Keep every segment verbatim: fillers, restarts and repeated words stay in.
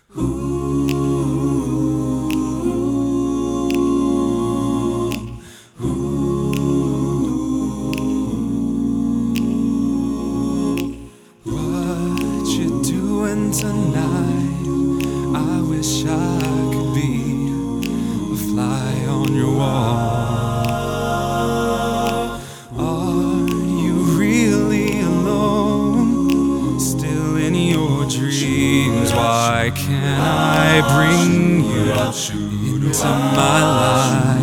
What you doing tonight? I wish I could be a fly on your wall. Are you really alone? Still in your dreams? Why can't I bring you into my life?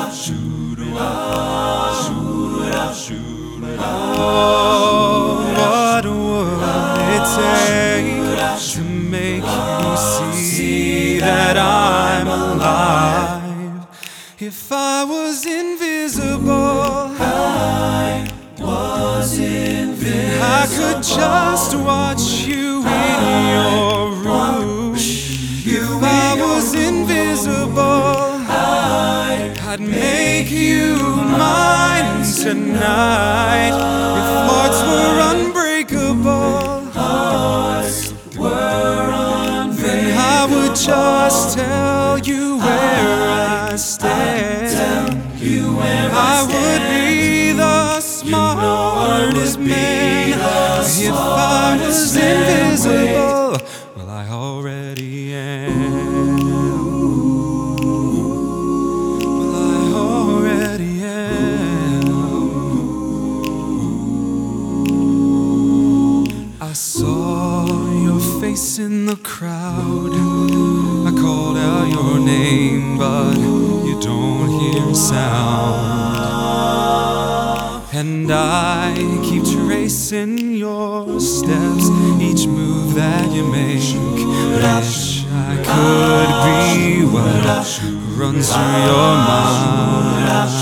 Oh, what would it take to make you see that I'm alive? If I was invisible, I was invisible, then I could just watch you in your room. If I was invisible, I'd make you mine tonight. If hearts were unbreakable, hearts were unbreakable, then I would just tell you where I stand. I would be the smartest man if I was invisible. Well, I already am. I saw your face in the crowd. I called out your name, but you don't hear a sound. And I keep tracing your steps, each move that you make. Wish I could be what runs through your mind.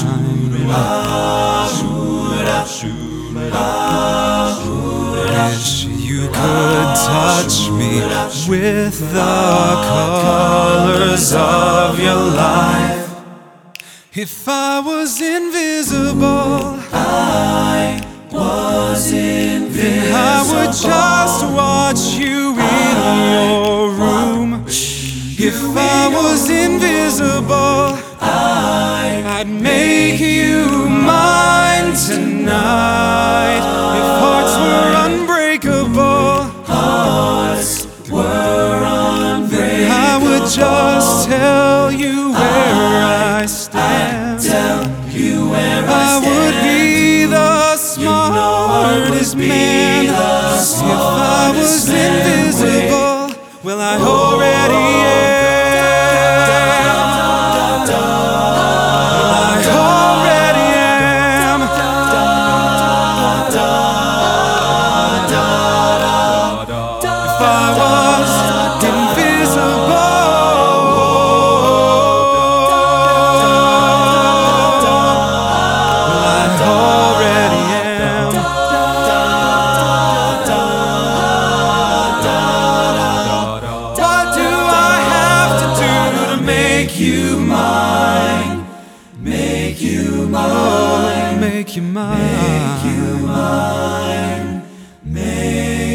Wish you could touch me with the colors of your life. If I was invisible, I was invisible, then I would just watch you in your room. If I was invisible, I'd make you mine tonight. If hearts were unbreakable, hearts were unbreakable, then I would just tell you where I stand. I would be the smartest man if I was invisible. Well, I already am. Make you mine, make you mine, make you mine, make you mine, make